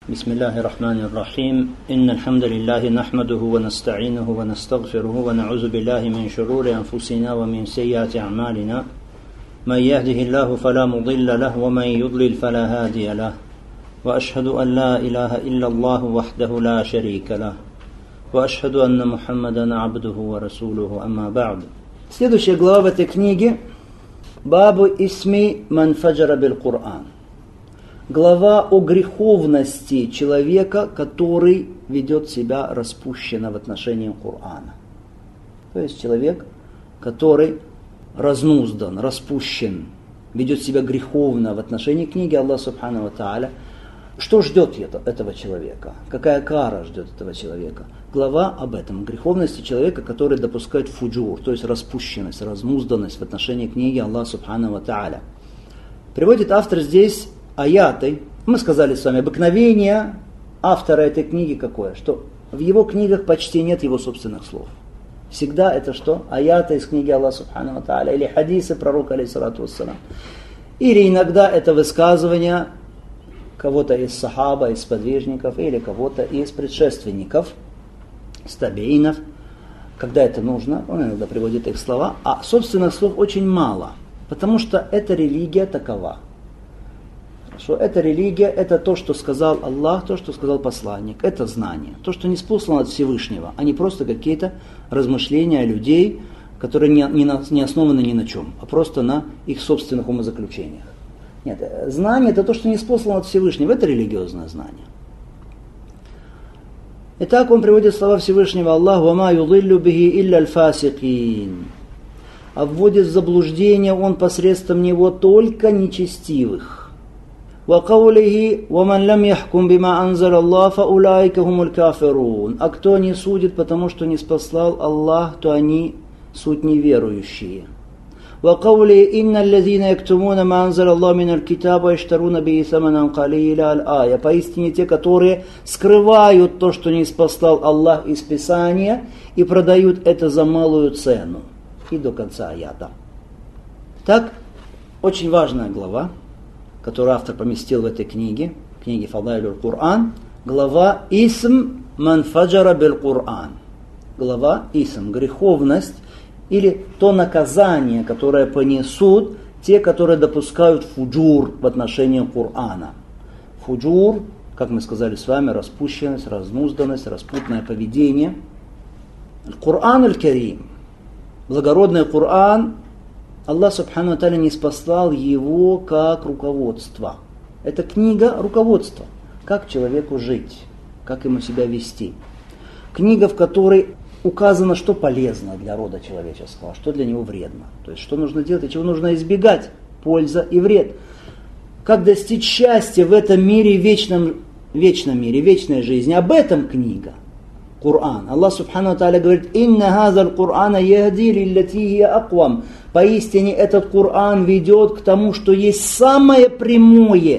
بسم الله الرحمن الرحيم إن الحمد لله نحمده ونستعينه ونستغفره ونعوذ بالله من شرور أنفسنا ومن سيئات أعمالنا من يهده الله فلا مضل له ومن يضلل فلا هادي له وأشهد أن لا إله إلا الله وحده لا شريك له وأشهد أن محمدا عبده ورسوله أما بعد. Следующая глава в этой книге Бабу исми ман фаджара бил Кур'ан. Глава о греховности человека, который ведет себя распущенно в отношении Корана. То есть человек, который разнуздан, распущен, ведет себя греховно в отношении книги Аллаха Субхану ва Тааля. Что ждет этого человека? Какая кара ждет этого человека? Глава об этом, греховности человека, который допускает фуджур, то есть распущенность, разнузданность в отношении книги Аллаха Субхану ва Тааля. Приводит автор здесь аяты. Мы сказали с вами, обыкновение автора этой книги какое? Что в его книгах почти нет его собственных слов. Всегда это что? Аяты из книги Аллаха Субхану ва Тааля или хадисы пророка алейхиссалату вассалам. Или иногда это высказывания кого-то из сахаба, из подвижников, или кого-то из предшественников, из табиинов, когда это нужно, он иногда приводит их слова, а собственных слов очень мало, потому что эта религия такова. Что эта религия, это то, что сказал Аллах, то, что сказал посланник, это знание, то, что не спослано от Всевышнего, а не просто какие-то размышления людей, которые не основаны ни на чем, а просто на их собственных умозаключениях. Нет, знание это то, что не спослано от Всевышнего, это религиозное знание. Итак, он приводит слова Всевышнего Аллаху «Ва ма юдиллю бихи илля аль-фасикин». А вводит в заблуждение он посредством него только нечестивых. وَقَوْلِهِ وَمَنْ لَمْ يَحْكُمْ بِمَا أَنزَلَ اللَّهُ فَأُولَٰئِكَ هُمُ الْكَافِرُونَ. А кто не судит, потому что не спаслал Аллах, то они суть неверующие. وَقَوْلِهِ إِنَّ الَّذِينَ يَكْتُمُونَ مَا أَنزَلَ اللَّهُ مِنَ الْكِتَابِ وَيَشْتَرُونَ بِهِ ثَمَنًا قَلِيلًا الْآيَةِ. Поистине те, которые скрывают то, что не спаслал Аллах из Писания, и продают это за малую цену. И до конца аята. Так, очень важная глава, которую автор поместил в этой книге Фадайлюль Кур'ан, глава «Исм ман фаджара бил Кур'ан». Глава «Исм» – греховность или то наказание, которое понесут те, которые допускают фуджур в отношении Кур'ана. Фуджур, как мы сказали с вами, распущенность, разнузданность, распутное поведение. Кур'ан аль-Карим, благородный Кур'ан, Аллах Субхану ва Тааля не спаслал его как руководство. Это книга руководства. Как человеку жить, как ему себя вести. Книга, в которой указано, что полезно для рода человеческого, что для него вредно. То есть, что нужно делать и чего нужно избегать. Польза и вред. Как достичь счастья в этом мире, вечном мире, вечной жизни. Об этом книга. Кур'ан. Аллах Субхану ва Тааля говорит: «Инна хазаль Кур'ана яхди лиллати хия аквам». Поистине этот Кур'ан ведет к тому, что есть самое прямое,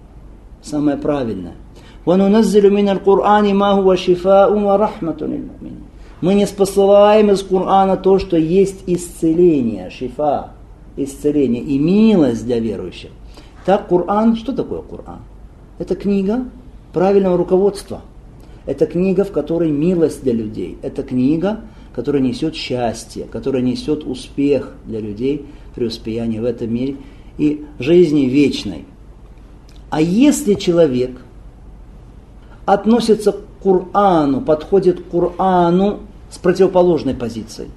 самое правильное. وَنُنَزِّلُ مِنَ الْقُرْآنِ مَا هُوَ شِفَاءٌ وَرَحْمَةٌ لِلْمُؤْمِنِينَ. Мы не спосылаем из Кур'ана то, что есть исцеление, шифа, исцеление и милость для верующих. Так Кур'ан, что такое Кур'ан? Это книга правильного руководства. Это книга, в которой милость для людей. Это книга, которая несет счастье, которая несет успех для людей, преуспеяние в этом мире и жизни вечной. А если человек относится к Кур'ану, подходит к Кур'ану с противоположной позицией,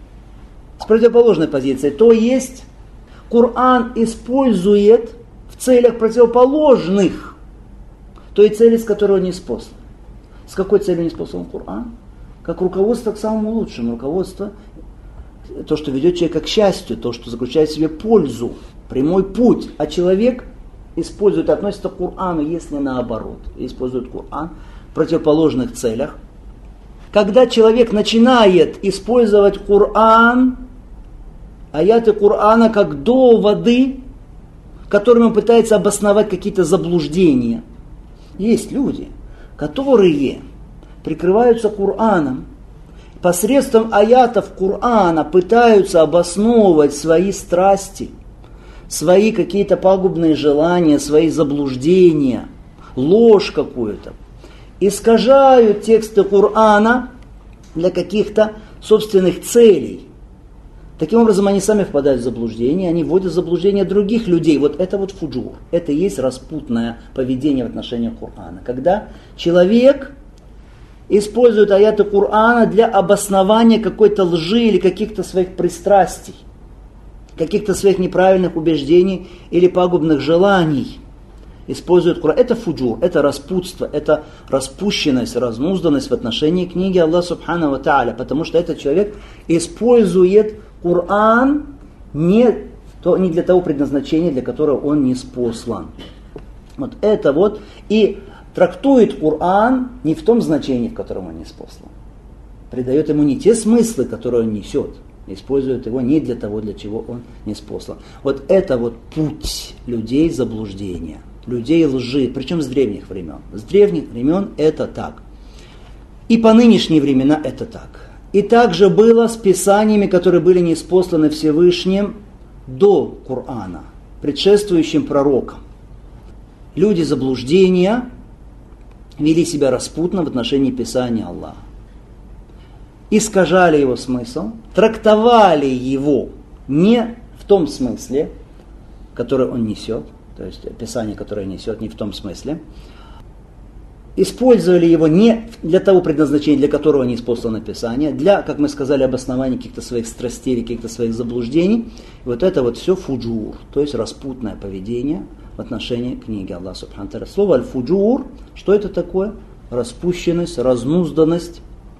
то есть Кур'ан использует в целях противоположных той цели, с которой он не спослан. С какой целью не спослан Кур'ан? Как руководство к самому лучшему. Руководство, то, что ведет человека к счастью, то, что заключает в себе пользу, прямой путь. А человек использует, относится к Кур'ану, если наоборот, использует Кур'ан в противоположных целях. Когда человек начинает использовать Кур'ан, аяты Кур'ана как доводы, которыми он пытается обосновать какие-то заблуждения. Есть люди, которые прикрываются Кур'аном, посредством аятов Кур'ана пытаются обосновывать свои страсти, свои какие-то пагубные желания, свои заблуждения, ложь какую-то, искажают тексты Корана для каких-то собственных целей. Таким образом, они сами впадают в заблуждение, они вводят в заблуждение других людей. Вот это вот фуджур, это и есть распутное поведение в отношении Корана. Когда человек использует аяты Корана для обоснования какой-то лжи или каких-то своих пристрастий, каких-то своих неправильных убеждений или пагубных желаний. Использует Коран. Это фуджур, это распутство, это распущенность, разнузданность в отношении книги Аллаха Субхану ва Тааля, потому что этот человек использует Коран не для того предназначения, для которого он ниспослан. Вот это вот. И трактует Коран не в том значении, в котором он ниспослан. Придает ему не те смыслы, которые он несет. Использует его не для того, для чего он ниспослан. Вот это вот путь людей заблуждения, людей лжи, причем с древних времен. С древних времен это так. И по нынешние времена это так. И также было с писаниями, которые были ниспосланы Всевышним до Корана, предшествующим пророкам. Люди заблуждения вели себя распутно в отношении Писания Аллаха. Искажали его смысл, трактовали его не в том смысле, который он несет, то есть Писание, которое несет, не в том смысле. Использовали его не для того предназначения, для которого ниспослано Писание, для, как мы сказали, обоснования каких-то своих страстей или каких-то своих заблуждений. И вот это вот все фуджур, то есть распутное поведение в отношении книги Аллаха Субхану ва Тааля. Слово аль-фуджур, что это такое? Распущенность, разнузданность,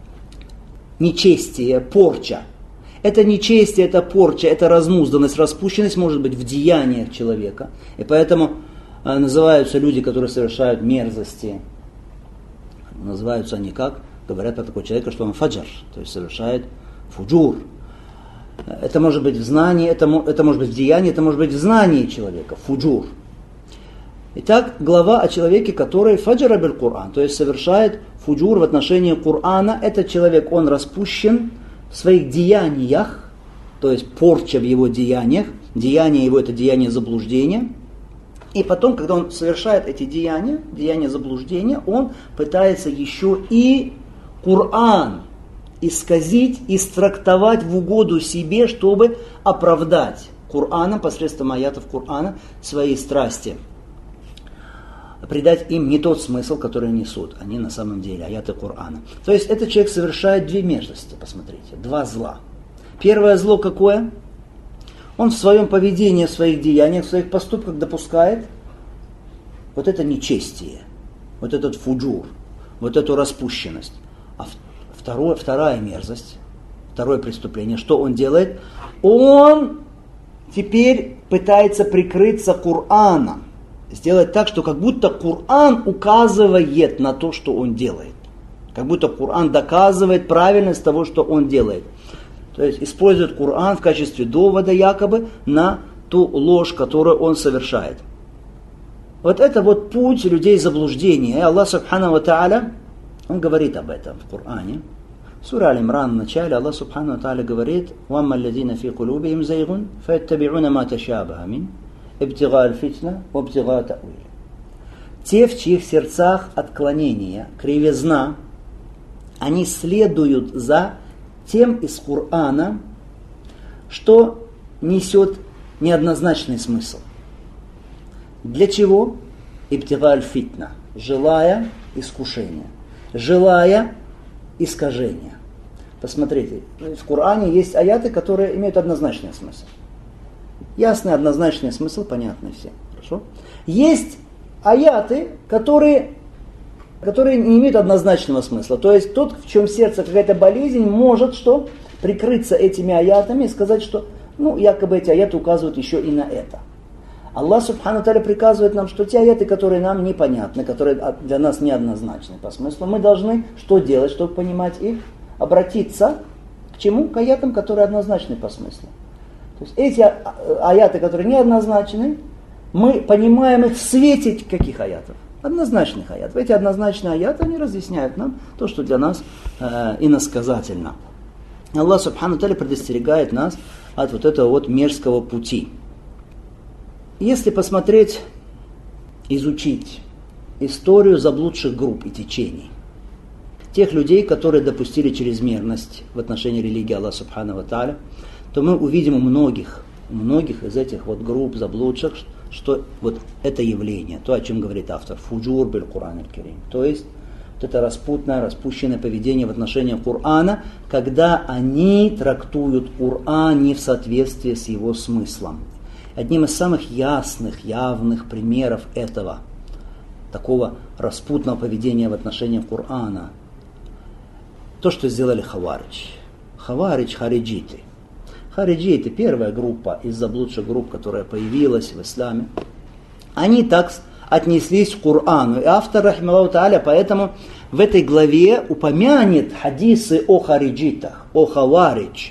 нечестие, порча. Это нечестие, это порча, это разнузданность, распущенность может быть в деяниях человека. И поэтому называются люди, которые совершают мерзости. Называются они как? Говорят про такого человека, что он фаджар, то есть совершает фуджур. Это может быть в знании, это может быть в деянии, это может быть в знании человека, фуджур. Итак, глава о человеке, который фаджара биль Кур'ан, то есть совершает фуджур в отношении Кур'ана. Этот человек, он распущен в своих деяниях, то есть порча в его деяниях. Деяние его – это деяние заблуждения. И потом, когда он совершает эти деяния заблуждения, он пытается еще и Коран исказить, истрактовать в угоду себе, чтобы оправдать Кораном, посредством аятов Корана, свои страсти. Придать им не тот смысл, который несут они на самом деле, аяты Корана. То есть этот человек совершает две мерзости, посмотрите, два зла. Первое зло какое? Он в своем поведении, в своих деяниях, в своих поступках допускает вот это нечестие, вот этот фуджур, вот эту распущенность. А вторая мерзость, второе преступление, что он делает? Он теперь пытается прикрыться Кораном, сделать так, что как будто Коран указывает на то, что он делает. Как будто Коран доказывает правильность того, что он делает. То есть использует Коран в качестве довода якобы на ту ложь, которую он совершает. Вот это вот путь людей заблуждения. И Аллах Субхану ва Тааля, он говорит об этом в Коране. Сура Аль-Имран в начале Аллах Субхану ва Тааля говорит: «Вамма аллазина фи кулубихим зайгун, фаяттаби'уна ма ташабаха мин, ибтига аль-фитна, ва ибтига та'виля». Те, в чьих сердцах отклонение, кривизна, они следуют за тем из Корана, что несет неоднозначный смысл. Для чего? Ибтига аль-фитна, желая искушения, желая искажения. Посмотрите, в Коране есть аяты, которые имеют однозначный смысл. Ясный, однозначный смысл, понятный всем. Хорошо? Есть аяты, которые не имеют однозначного смысла. То есть тот, в чем сердце какая-то болезнь, может что? Прикрыться этими аятами и сказать, что якобы эти аяты указывают еще и на это. Аллах Субхану ва Тааля приказывает нам, что те аяты, которые нам непонятны, которые для нас неоднозначны по смыслу, мы должны что делать, чтобы понимать их? Обратиться к чему? К аятам, которые однозначны по смыслу. То есть эти аяты, которые неоднозначны, мы понимаем их в свете каких аятов? Однозначных аятов. Эти однозначные аяты, они разъясняют нам то, что для нас иносказательно. Аллах Субхану ва Тааля предостерегает нас от вот этого вот мерзкого пути. Если посмотреть, изучить историю заблудших групп и течений. Тех людей, которые допустили чрезмерность в отношении религии Аллаха Субхану ва Тааля, то мы увидим у многих из этих вот групп заблудших, что вот это явление, то, о чем говорит автор, фуджур биль Кур'ан аль-Карим, то есть вот это распущенное поведение в отношении Корана, когда они трактуют Коран не в соответствии с его смыслом. Одним из самых ясных, явных примеров этого, такого распутного поведения в отношении Корана, то, что сделали хариджиты. Хариджиты, первая группа из заблудших групп, которая появилась в исламе, они так отнеслись к Корану. И автор, рахималлаху тааля, поэтому в этой главе упомянет хадисы о хариджитах, о хаваридж.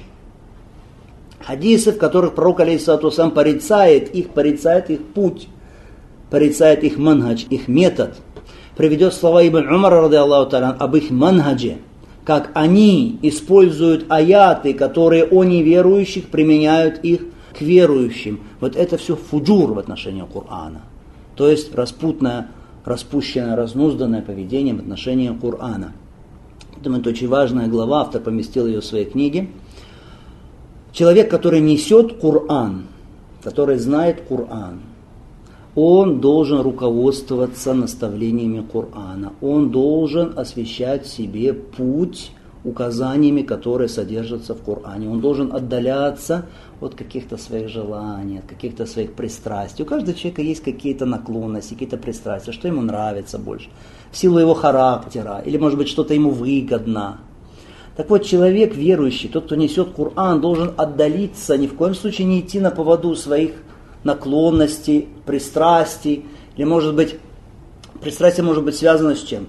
Хадисы, в которых пророк, алейхиссалату вассалям, порицает их путь, порицает их манхадж, их метод. Приведет слова Ибн Умара, ради Аллаху тааля, об их манхадже, как они используют аяты, которые о неверующих, применяют их к верующим. Вот это все фуджур в отношении Корана. То есть распущенное, разнузданное поведение в отношении Корана. Поэтому это очень важная глава, автор поместил ее в своей книге. Человек, который несет Коран, который знает Коран, он должен руководствоваться наставлениями Корана. Он должен освещать себе путь указаниями, которые содержатся в Коране. Он должен отдаляться от каких-то своих желаний, от каких-то своих пристрастий. У каждого человека есть какие-то наклонности, какие-то пристрастия, что ему нравится больше, в силу его характера, или, может быть, что-то ему выгодно. Так вот, человек верующий, тот, кто несет Коран, должен отдалиться, ни в коем случае не идти на поводу своих наклонностей, пристрастий, или, может быть, пристрастие может быть связано с чем?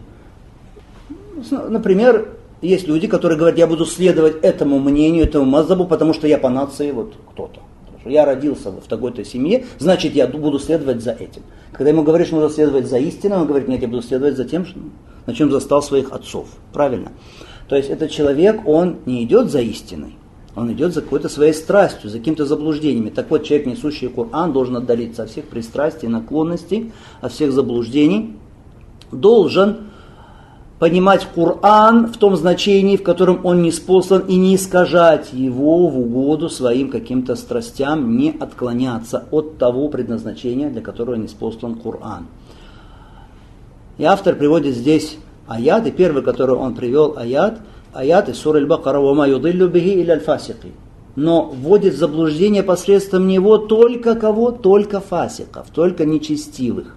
Например, есть люди, которые говорят, я буду следовать этому мнению, этому мазхабу, потому что я по нации вот кто-то. Я родился в такой-то семье, значит, я буду следовать за этим. Когда ему говоришь, что нужно следовать за истиной, он говорит, нет, я буду следовать за тем, на чем застал своих отцов. Правильно? То есть этот человек, он не идет за истиной, он идет за какой-то своей страстью, за какими-то заблуждениями. Так вот, человек, несущий Коран, должен отдалиться от всех пристрастий, наклонностей, от всех заблуждений, должен понимать Коран в том значении, в котором он ниспослан, и не искажать его в угоду своим каким-то страстям, не отклоняться от того предназначения, для которого ниспослан Коран. И автор приводит здесь аяты, первый, который он привел, аят из суры Аль-Бакара, «Вама юдиллю бихи илля аль-фасики». Но вводит в заблуждение посредством него только кого? Только фасиков, только нечестивых.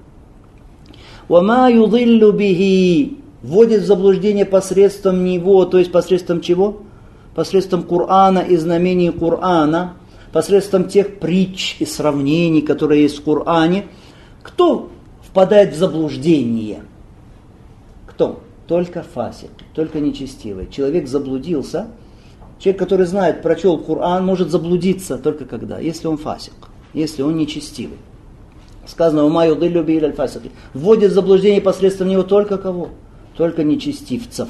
«Вама юдиллю бихи». Вводит в заблуждение посредством него, то есть посредством чего? Посредством Корана и знамений Корана, посредством тех притч и сравнений, которые есть в Коране. Кто впадает в заблуждение? Кто? Только фасик, только нечестивый. Человек заблудился. Человек, который знает, прочел Коран, может заблудиться только когда? Если он фасик, если он нечестивый. Сказано, «Ума юдиллю бихи илля аль-фасики». Вводит в заблуждение посредством него только кого? Только нечестивцев.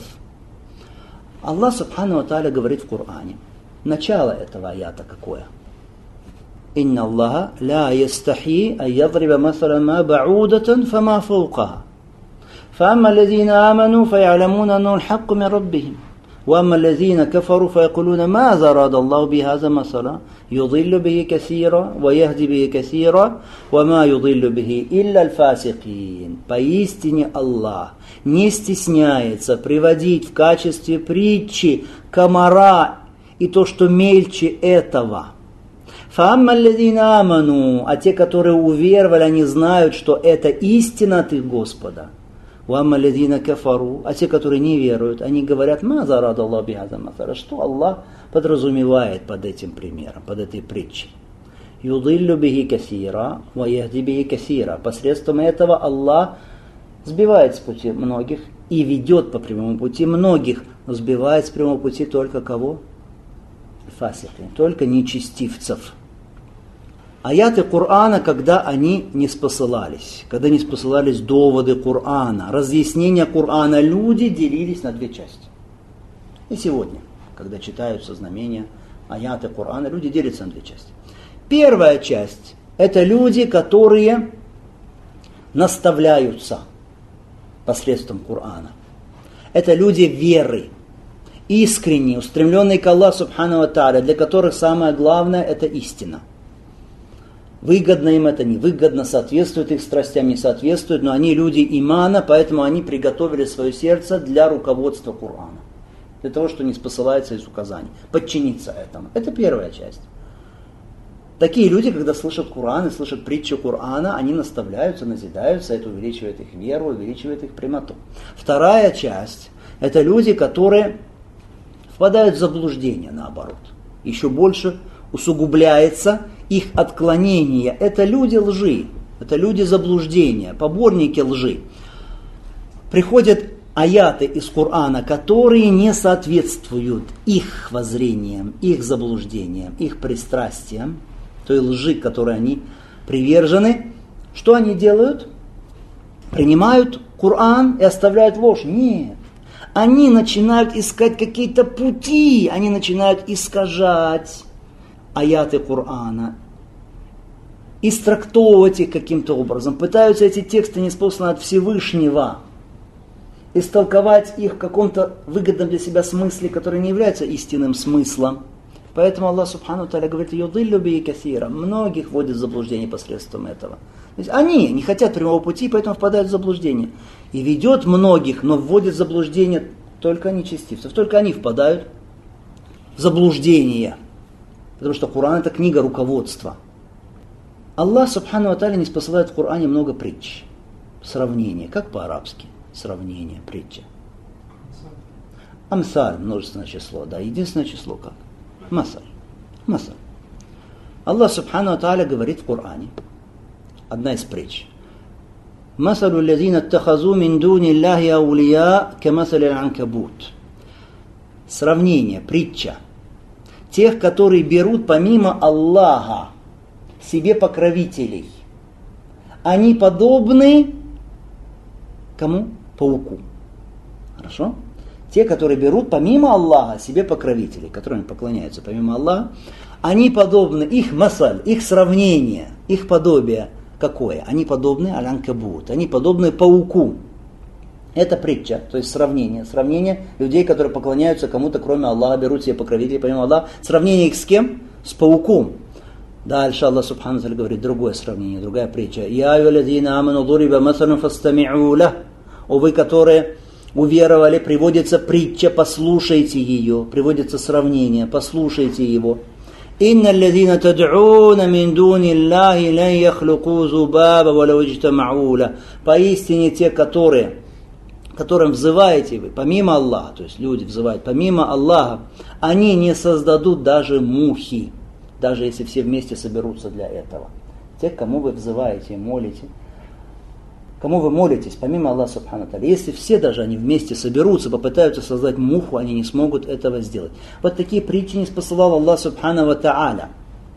Аллах Субхану ва Тааля говорит в Коране. Начало этого аята какое? «Инна Аллаха ла ястахи ан ядриба масалан ма ба'удатан фама фауқаха. فأما الذين آمنوا فيعلمون أنه الحق من ربهم وأما الذين كفروا فيقولون ماذا أراد الله بهذا مثلا يضل به كثيرا ويهدي به كثيرا وما يضل به إلا الفاسقين». Поистине Аллах не стесняется приводить в качестве притчи комара и то, что мельче этого. فَأَمَّا الَّذِينَ آمَنُوا, а те, которые уверовали, они знают, что это истина от их Господа. وَأَمَّا الَّذِينَ كَفَرُوا, а те, которые не веруют, они говорят, مَاذَا أَرَادَ اللَّهُ بِهَذَا مَثَلًا, что Аллах подразумевает под этим примером, под этой притчей. يُضِلُّ بِهِ كَثِيرًا وَيَهْدِي بِهِ كَثِيرًا. Посредством этого Аллах сбивает с пути многих и ведет по прямому пути многих, но сбивает с прямого пути только кого? Фасики, только нечестивцев. Аяты Корана, когда они не спосылались, когда не спосылались доводы Корана, разъяснения Корана, люди делились на две части. И сегодня, когда читаются знамения, аяты Корана, люди делятся на две части. Первая часть – это люди, которые наставляются. посредством Корана. Это люди веры, искренние, устремленные к Аллаху Субхану ва Тааля, для которых самое главное это истина. Выгодно им это, невыгодно, соответствует их страстям, не соответствует, но они люди имана, поэтому они приготовили свое сердце для руководства Корана. Для того, что не спосылается из указаний. Подчиниться этому. Это первая часть. Такие люди, когда слышат Коран и слышат притчу Корана, они наставляются, назидаются, это увеличивает их веру, увеличивает их прямоту. Вторая часть – это люди, которые впадают в заблуждение, наоборот. Еще больше усугубляется их отклонение. Это люди лжи, это люди заблуждения, поборники лжи. Приходят аяты из Корана, которые не соответствуют их воззрениям, их заблуждениям, их пристрастиям, той лжи, которой они привержены. Что они делают? Принимают Коран и оставляют ложь? Нет. Они начинают искать какие-то пути, они начинают искажать аяты Корана, истрактовывать их каким-то образом, пытаются эти тексты, ниспосланные от Всевышнего, истолковать их в каком-то выгодном для себя смысле, который не является истинным смыслом. Поэтому Аллах Субхану ва Тааля говорит: «Юдиллю биhi касира». Многих вводит в заблуждение посредством этого. То есть они не хотят прямого пути, поэтому впадают в заблуждение. И ведет многих, но вводит в заблуждение только нечестивцев. Только они впадают в заблуждение. Потому что Коран это книга руководства. Аллах Субхану ва Тааля не спосылает в Коране много притч. Сравнение. Как по-арабски? Сравнение, притча. Амсаль, множественное число. Да, единственное число как? Масаль. Масаль. Аллах Субхану ва Тааля говорит в Коране. Одна из притч. Масалю лазина аттахазу мин дуни Аллахи аулия камасали аль-анкабут. Сравнение, притча. Тех, которые берут помимо Аллаха себе покровителей. Они подобны кому? Пауку. Хорошо? Те, которые берут помимо Аллаха себе покровителей, которым поклоняются помимо Аллаха, они подобны, их масаль, их сравнение, их подобие какое? Они подобны аль-анкабут, они подобны пауку. Это притча, то есть сравнение людей, которые поклоняются кому-то кроме Аллаха, берут себе покровителей помимо Аллаха. Сравнение их с кем? С пауком. Дальше Аллах Субхану ва Тааля говорит другое сравнение, другая притча. «Я аюллазина аману дуриба масалун фастами'у лах». О вы, которые уверовали, приводится притча, послушайте ее, приводится сравнение, послушайте его. «Инна аллазина тад'уна мин дуни Аллахи лан яхлуку зубаба валау иджтама'у лах». Поистине те, которым взываете вы, помимо Аллаха, то есть люди взывают помимо Аллаха, они не создадут даже мухи, даже если все вместе соберутся для этого. Те, кому вы взываете, молите, кому вы молитесь, помимо Аллаха Субхану ва Тааля, если все даже они вместе соберутся, попытаются создать муху, они не смогут этого сделать. Вот такие притчи не спосылал Аллах Субхану ва Тааля.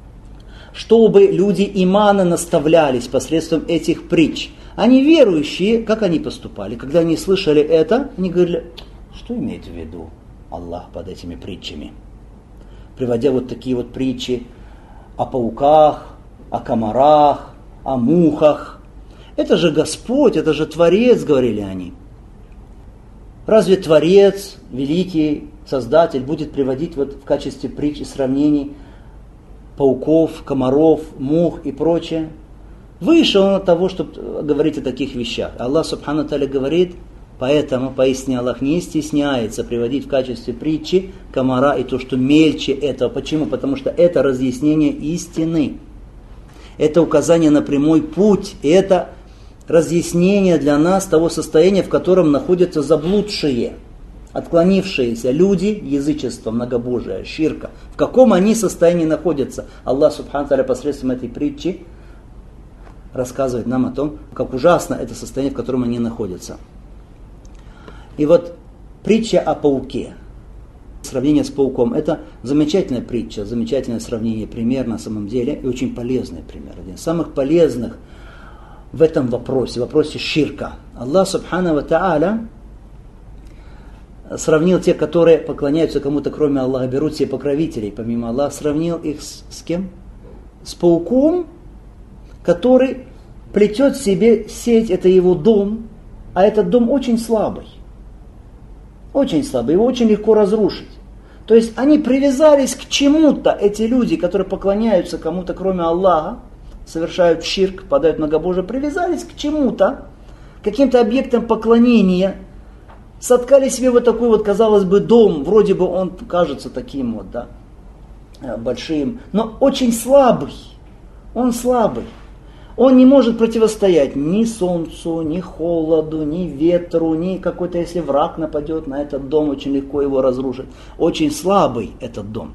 Чтобы люди имана наставлялись посредством этих притч. Они верующие, как они поступали? Когда они слышали это, они говорили: что имеет в виду Аллах под этими притчами? Приводя вот такие вот притчи о пауках, о комарах, о мухах. Это же Господь, это же Творец, говорили они. Разве Творец, великий Создатель, будет приводить вот в качестве притч и сравнений пауков, комаров, мух и прочее? Выше он от того, чтобы говорить о таких вещах. Аллах Субхану ва Тааля говорит: поэтому, поясни, Аллах не стесняется приводить в качестве притчи комара и то, что мельче этого. Почему? Потому что это разъяснение истины. Это указание на прямой путь. Это разъяснение для нас того состояния, в котором находятся заблудшие, отклонившиеся люди, язычество, многобожие, ширка. В каком они состоянии находятся? Аллах Субхану ва Тааля посредством этой притчи рассказывает нам о том, как ужасно это состояние, в котором они находятся. И вот притча о пауке, сравнение с пауком, это замечательная притча, замечательное сравнение, пример на самом деле, и очень полезный пример. Один из самых полезных в этом вопросе ширка. Аллах Субхану ва Тааля сравнил тех, которые поклоняются кому-то кроме Аллаха, берут себе покровителей помимо Аллаха, сравнил их с кем? С пауком, который плетет себе сеть, это его дом, а этот дом очень слабый. Очень слабый, его очень легко разрушить. То есть они привязались к чему-то, эти люди, которые поклоняются кому-то, кроме Аллаха, совершают ширк, падают в многобожие, привязались к чему-то, к каким-то объектам поклонения, соткали себе вот такой вот, казалось бы, дом, вроде бы он кажется таким вот, да, большим, но очень слабый. Он слабый. Он не может противостоять ни солнцу, ни холоду, ни ветру, ни какой-то, если враг нападет на этот дом, очень легко его разрушить. Очень слабый этот дом.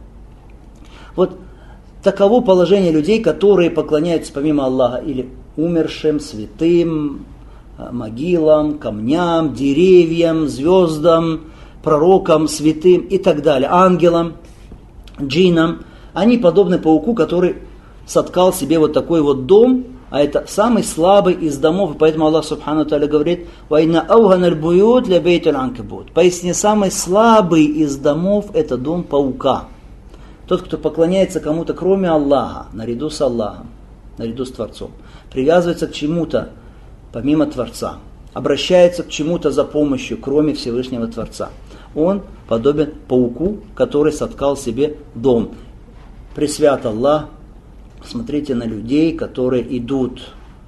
Вот таково положение людей, которые поклоняются помимо Аллаха или умершим, святым, могилам, камням, деревьям, звездам, пророкам, святым и так далее, ангелам, джиннам. Они подобны пауку, который соткал себе вот такой вот дом, а это самый слабый из домов, и поэтому Аллах Субхану Тааля говорит: «Вайна ауганаль буют ля бейтуль анкабут». Поясни, самый слабый из домов это дом паука. Тот, кто поклоняется кому-то кроме Аллаха, наряду с Аллахом, наряду с Творцом, привязывается к чему-то помимо Творца, обращается к чему-то за помощью, кроме Всевышнего Творца. Он подобен пауку, который соткал себе дом. Пресвят Аллах. Смотрите на людей, которые идут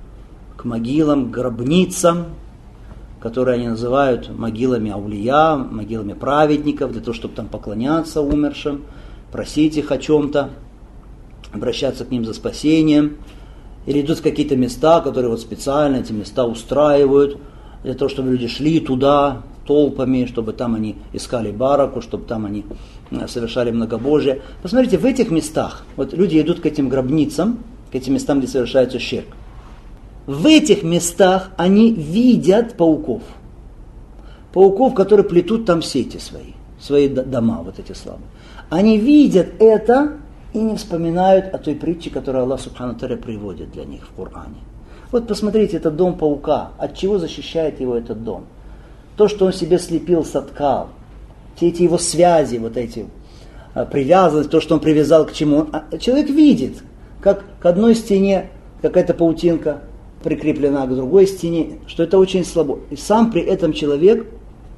к могилам, к гробницам, которые они называют могилами аулия, могилами праведников, для того, чтобы там поклоняться умершим, просить их о чем-то, обращаться к ним за спасением. Или идут в какие-то места, которые вот специально эти места устраивают, для того, чтобы люди шли туда толпами, чтобы там они искали бараку, чтобы там они совершали многобожие. Посмотрите, в этих местах, вот люди идут к этим гробницам, к этим местам, где совершается ширк. В этих местах они видят пауков. Пауков, которые плетут там сети свои дома, вот эти слабые. Они видят это и не вспоминают о той притче, которую Аллах Субхану Тааля приводит для них в Коране. Вот посмотрите, это дом паука. От чего защищает его этот дом? То, что он себе слепил, соткал. Все эти его связи, вот эти привязанности, то, что он привязал к чему. Человек видит, как к одной стене какая-то паутинка прикреплена к другой стене, что это очень слабо. И сам при этом человек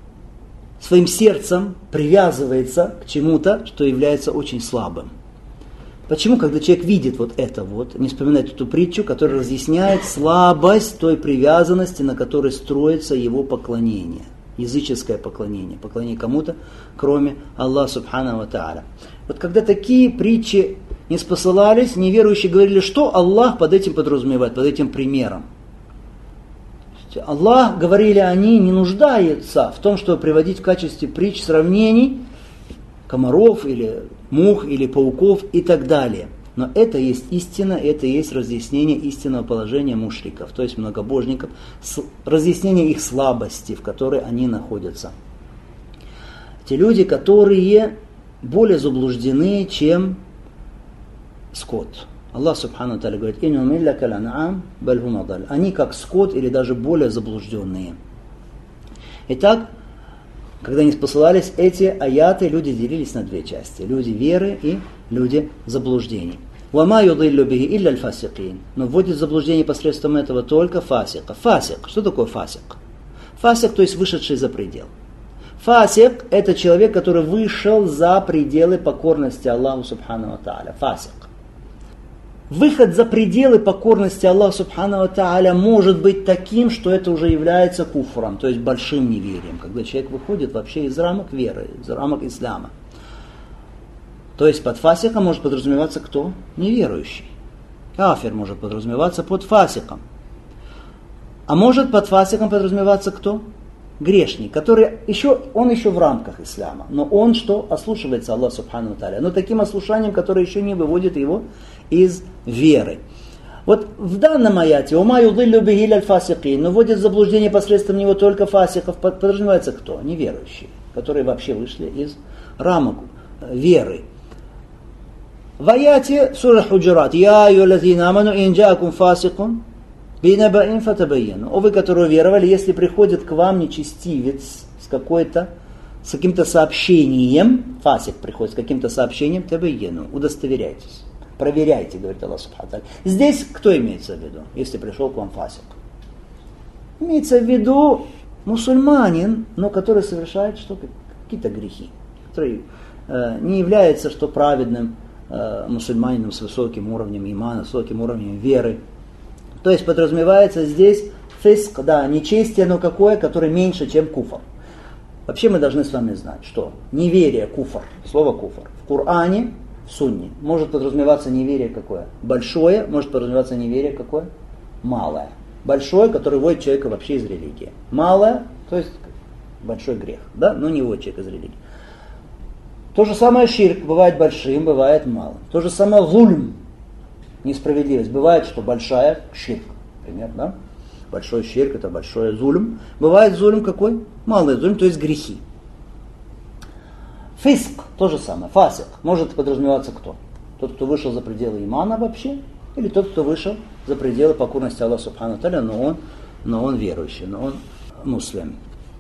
своим сердцем привязывается к чему-то, что является очень слабым. Почему, когда человек видит вот это вот, не вспоминает эту притчу, которая разъясняет слабость той привязанности, на которой строится его поклонение, языческое поклонение кому-то, кроме Аллаха Субхану ва Тааля. Вот когда такие притчи не спосылались, неверующие говорили, что Аллах под этим подразумевает, под этим примером. Аллах, говорили они, не нуждается в том, чтобы приводить в качестве притч сравнений комаров или мух или пауков и так далее. Но это есть истина, это есть разъяснение истинного положения мушриков, то есть многобожников, разъяснение их слабости, в которой они находятся. Те люди, которые более заблуждены, чем скот. Аллах Субхану Тааля говорит: они как скот или даже более заблужденные. Итак, когда они спосылались, эти аяты, люди делились на две части. Люди веры и люди заблуждений. Но вводит в заблуждение посредством этого только фасика. Фасик. Что такое фасик? Фасик, то есть вышедший за предел. Фасик – это человек, который вышел за пределы покорности Аллаху Субхану ва Тааля. Фасик. Выход за пределы покорности Аллаху Субхану ва Тааля может быть таким, что это уже является куфром, то есть большим неверием, когда человек выходит вообще из рамок веры, из рамок ислама. То есть под фасиком может подразумеваться кто? Неверующий. Кафир может подразумеваться под фасиком. А может под фасиком подразумеваться кто? Грешник, который он еще в рамках ислама, но он что? Ослушивается Аллаха Субхану ва Тааля. Но таким ослушанием, которое еще не выводит его из веры. Вот в данном аяте «Ума юдиллю бихи ляль фасикин», но вводит в заблуждение посредством него только фасиков, подразумевается кто? Неверующие, которые вообще вышли из рамок веры. В аяте сура Худжурат «Я айюллазина аману ин джаакум фасикун бинабаин фатабайяну». О вы, которые веровали, если приходит к вам нечестивец с каким-то сообщением, фасик приходит с каким-то сообщением, табайяну, удостоверяйтесь. Проверяйте, говорит Аллах Субхану Тааля. Здесь кто имеется в виду, если пришел к вам фасик? Имеется в виду мусульманин, но который совершает какие-то грехи, который не является праведным мусульманином с высоким уровнем имана, с высоким уровнем веры. То есть подразумевается здесь фиск, да, нечестие, но какое, которое меньше, чем куфр. Вообще мы должны с вами знать, что неверие, куфр, слово куфр, в Коране, в Сунне, может подразумеваться неверие какое? Большое, может подразумеваться неверие какое? Малое. Большое, которое вводит человека вообще из религии. Малое, то есть большой грех, да, но не вводит человека из религии. То же самое ширк, бывает большим, бывает малым. То же самое зульм, несправедливость. Бывает, что большая ширк, например, да? Большой ширк, это большой зульм. Бывает зульм какой? Малый зульм, то есть грехи. Фиск, то же самое, фасик. Может подразумеваться кто? Тот, кто вышел за пределы имана вообще, или тот, кто вышел за пределы покорности Аллаху Субхану Тааля, но он верующий, но он муслим.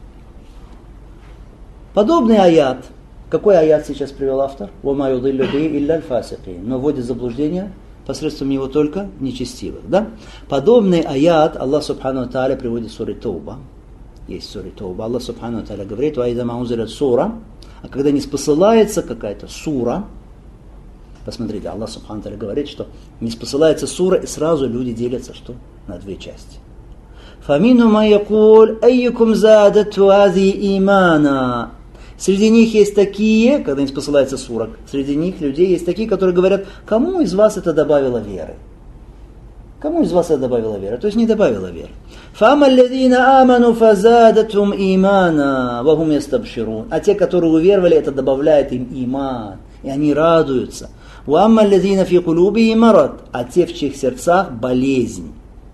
Подобный аят. Какой аят сейчас привел автор? «Вама юдиллю бихи илля аль-фасикин». Но вводит в заблуждение посредством него только нечестивых. Да? Подобный аят Аллах Субхану Тааля приводит в суре Тауба. Есть суре Тауба. Аллах Субхану Тааля говорит: «Ваида маунзилят сура». А когда не спосылается какая-то сура, посмотрите, Аллах Субхану Тааля говорит, что не спосылается сура, и сразу люди делятся что? На две части. «Фамину ма якуль айюкум задату ази имана». Среди них есть такие, когда им посылается сура, среди них людей есть такие, которые говорят: кому из вас это добавило веры? Кому из вас это добавило веры? То есть не добавило веры. فَأَمَّا الَّذِينَ آمَنُوا فَزَادَتْهُمْ إِيمَانًا وَهُمْ يَسْتَبْشِرُونَ. А те, которые уверовали, это добавляет им иман, и они радуются. وَأَمَّا الَّذِينَ فِي قُلُوبِهِمْ مَرَضٌ. А те, в чьих сердцах болезнь.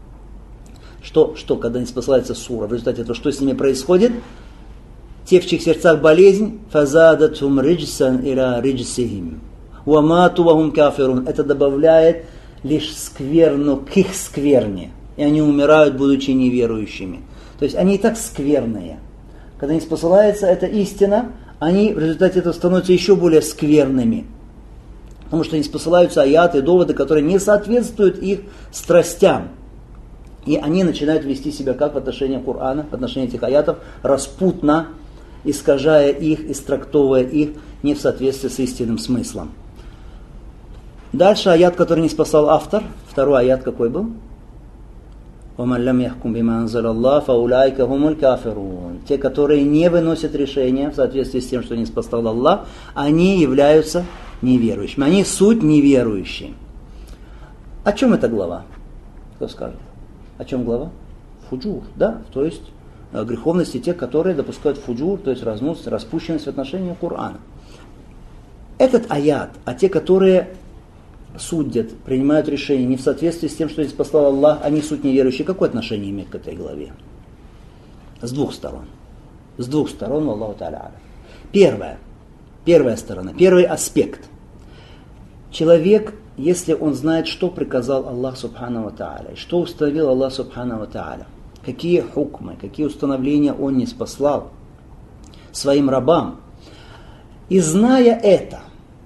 Что, когда не спасается сура? В результате этого что с ними происходит? Те, в чьих сердцах болезнь, فَزَادَتْهُمْ رِجْسًا إِلَى رِجْسِهِمْ وَمَاتُوا وَهُمْ كَافِرُونَ. Это добавляет лишь скверну к их скверне. И они умирают, будучи неверующими. То есть они и так скверные. Когда не спосылается эта истина, они в результате этого становятся еще более скверными. Потому что не спосылаются аяты, доводы, которые не соответствуют их страстям. И они начинают вести себя как в отношении Корана, в отношении этих аятов, распутно, искажая их, истрактовывая их не в соответствии с истинным смыслом. Дальше аят, который не спасал автор. Второй аят какой был? وَمَنْ لَمْ يَحْكُمْ بِمَا أَنزَلَ اللَّهُ فَأُولَٰئِكَ هُمُ الْكَافِرُونَ. Те, которые не выносят решения в соответствии с тем, что не спасал Аллах, они являются неверующими. Они суть неверующие. О чем эта глава? Кто скажет? О чем глава? Фуджур, да? То есть греховности тех, которые допускают фуджур, то есть разнос, распущенность в отношении Корана. Этот аят, а те, которые судят, принимают решения не в соответствии с тем, что здесь послал Аллах, они суть неверующие, какое отношение имеют к этой главе? С двух сторон. С двух сторон, Аллаху Та'аля. Первая сторона, первый аспект. Человек, если он знает, что приказал Аллах Субхану ва Та'аля, что установил Аллах Субхану ва Та'аля, какие хукмы, какие установления он не спаслал своим рабам, и зная это,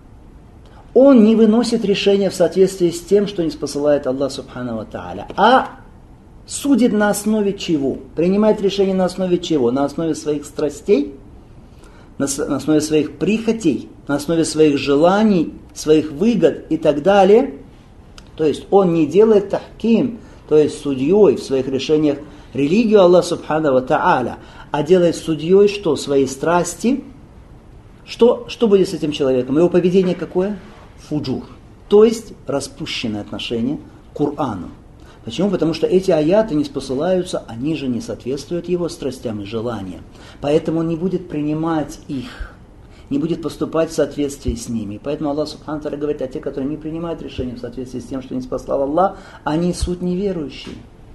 он не выносит решения в соответствии с тем, что не спосылает Аллах Субхану ва Та'аля, а судит на основе чего? Принимает решение на основе чего? На основе своих страстей, на основе своих прихотей, на основе своих желаний, своих выгод и так далее. То есть он не делает тахким, то есть судьей в своих решениях религию Аллаха Субхану ва Та'аля, а делает судьей что? Свои страсти. Что будет с этим человеком? Его поведение какое? Фуджур. То есть распущенное отношение к Корану. Почему? Потому что эти аяты не спосылаются, они же не соответствуют его страстям и желаниям. Поэтому он не будет принимать их, не будет поступать в соответствии с ними. Поэтому Аллах Субхану Тааля говорит, а те, которые не принимают решения в соответствии с тем, что не спасал Аллах, они суть неверующие.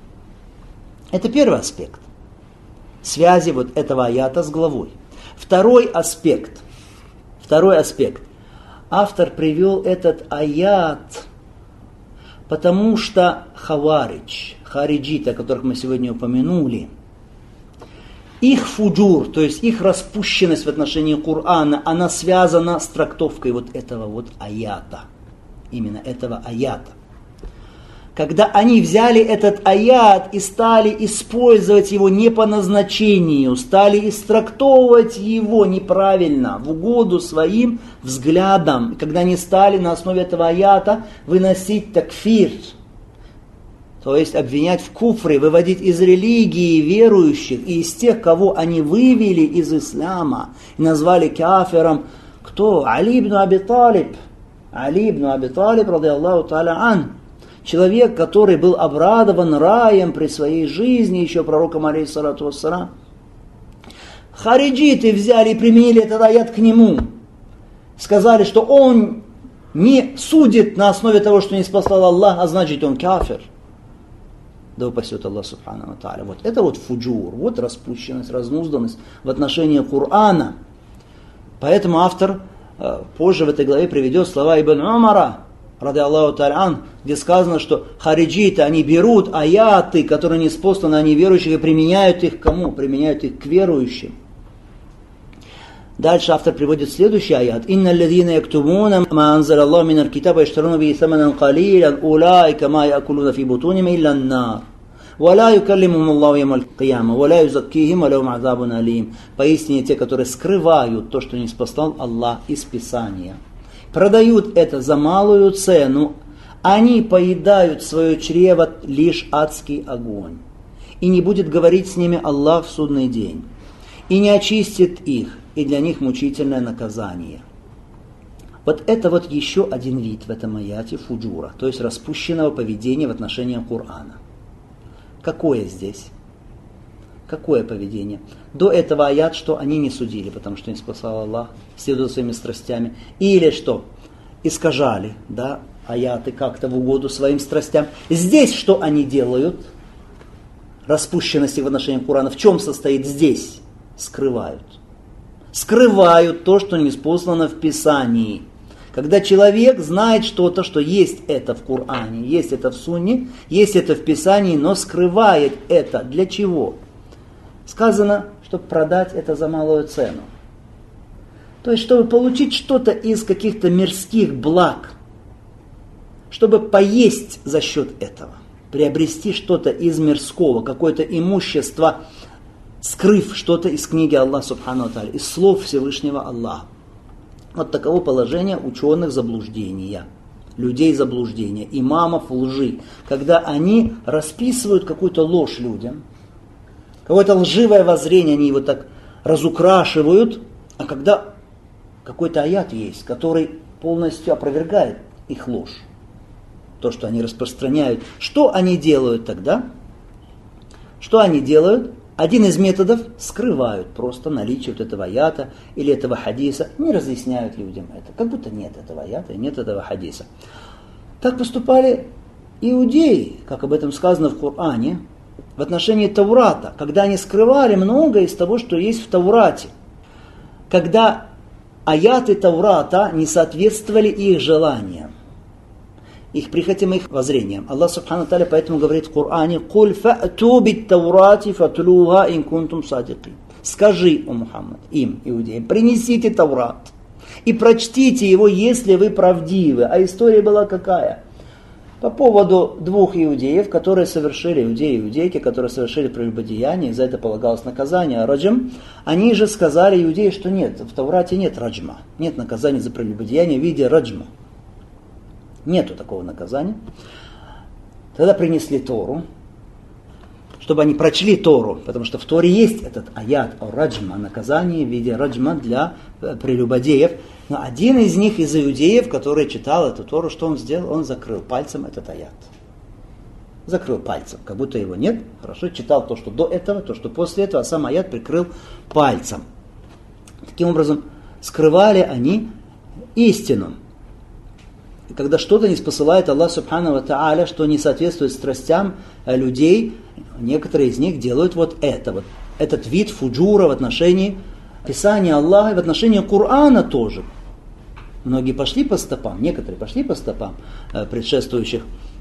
Это первый аспект связи вот этого аята с главой. Второй аспект. Автор привел этот аят, потому что хариджиты, о которых мы сегодня упомянули, их фуджур, то есть их распущенность в отношении Корана, она связана с трактовкой вот этого вот аята. Именно этого аята. когда они взяли этот аят и стали использовать его не по назначению, стали истрактовывать его неправильно, в угоду своим взглядам, когда они стали на основе этого аята выносить такфир, то есть обвинять в куфре, выводить из религии верующих и из тех, кого они вывели из ислама и назвали кафиром, кто? Али ибн Аби Талиб. Али ибн Аби Талиб, ради Аллаху та'аля ан. Человек, который был обрадован раем при своей жизни, еще пророком алейхиссалату вассалам. Хариджиты взяли и применили этот аят к нему. Сказали, что он не судит на основе того, что не спасал Аллах, а значит он кафир. Да упасет Аллах субхану ва тааля. Вот это вот фуджур, вот распущенность, разнузданность в отношении Корана. Поэтому автор позже в этой главе приведет слова Ибн Умара, ради Аллаху та'аля, где сказано, что хариджиты, они берут аяты, которые не спосланы, они верующих, и применяют их к кому? Применяют их к верующим. Дальше автор приводит следующий аят. «Инна алладхина яктумуна ма анзаля Аллаху минал китаба яштаруна бихи саманан калилян улаика ма яакулуна фи бутунихим илля ан-нар. Ва ла юкаллимухум Аллаху йавмал кияма, ва ла юзаккихим, ва лахум азабун алим». Поистине те, которые скрывают то, что не спасал Аллах из Писания, продают это за малую цену, они поедают свое чрево лишь адский огонь. И не будет говорить с ними Аллах в судный день. И не очистит их, и для них мучительное наказание. Вот это вот еще один вид в этом аяте фуджура, то есть распущенного поведения в отношении Корана. Какое здесь? Какое поведение? До этого аят, что они не судили, потому что не спасал Аллах, следуя своими страстями. Или что? Искажали, да, аяты как-то в угоду своим страстям. Здесь что они делают? Распущенности в отношении Корана. В чем состоит здесь? Скрывают. Скрывают то, что не спослано в Писании. Когда человек знает что-то, что есть это в Коране, есть это в Сунне, есть это в Писании, но скрывает это. Для чего? Сказано, чтобы продать это за малую цену. То есть, чтобы получить что-то из каких-то мирских благ, чтобы поесть за счет этого, приобрести что-то из мирского, какое-то имущество, скрыв что-то из книги Аллаха субхану ва тааля, из слов Всевышнего Аллаха. Вот таково положение ученых заблуждения, людей заблуждения, имамов лжи, когда они расписывают какую-то ложь людям, какое-то лживое воззрение, они его так разукрашивают, а когда какой-то аят есть, который полностью опровергает их ложь, то, что они распространяют. Что они делают тогда? Что они делают? Один из методов — скрывают просто наличие вот этого аята или этого хадиса, не разъясняют людям это, как будто нет этого аята и нет этого хадиса. Так поступали иудеи, как об этом сказано в Коране, в отношении Таврата, когда они скрывали многое из того, что есть в Таврате, когда аяты Таврата не соответствовали их желаниям, их прихотям, их воззрениям. Аллах субхану тааля поэтому говорит в Коране: «Куль фа'ту бит-таврати фатлуха ин кунтум садикин». Скажи, о Мухаммад, им, иудеям, принесите Таврат и прочтите его, если вы правдивы. А история была какая? По поводу двух иудеев, которые совершили, иудеи и иудейки, которые совершили прелюбодеяние, за это полагалось наказание раджм. Они же сказали, иудеи, что нет, в Таврате нет раджма, нет наказания за прелюбодеяние в виде раджма. Нету такого наказания. Тогда принесли Тору, чтобы они прочли Тору, потому что в Торе есть этот аят о раджма, наказании в виде раджма для прелюбодеев. Но один из них, из иудеев, который читал эту Тору, что он сделал? Он закрыл пальцем этот аят. Закрыл пальцем, как будто его нет. Хорошо, читал то, что до этого, то, что после этого, а сам аят прикрыл пальцем. Таким образом, скрывали они истину. И когда что-то не спосылает Аллах субхану ва тааля, что не соответствует страстям людей, некоторые из них делают вот это, вот этот вид фуджура в отношении Писания Аллаха и в отношении Корана тоже. Многие пошли по стопам, некоторые пошли по стопам предшествующих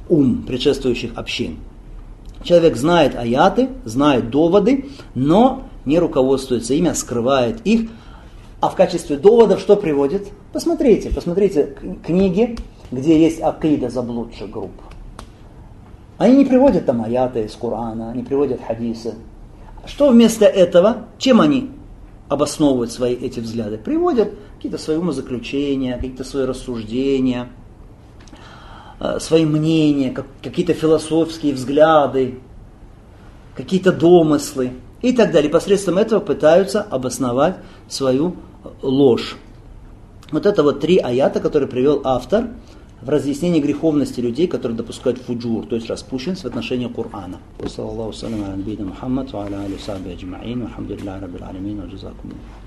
общин. Человек знает аяты, знает доводы, но не руководствуется ими, а скрывает их. А в качестве доводов что приводит? Посмотрите книги, где есть акида заблудших групп. Они не приводят там аяты из Корана, они приводят хадисы. Что вместо этого, чем они обосновывают свои эти взгляды? Приводят какие-то свои умозаключения, какие-то свои рассуждения, свои мнения, какие-то философские взгляды, какие-то домыслы и так далее. Посредством этого пытаются обосновать свою ложь. Вот это вот 3 аята, которые привел автор в разъяснении греховности людей, которые допускают фуджур, то есть распущенность в отношении Корана. Саллаллаху алейхи ва саллям.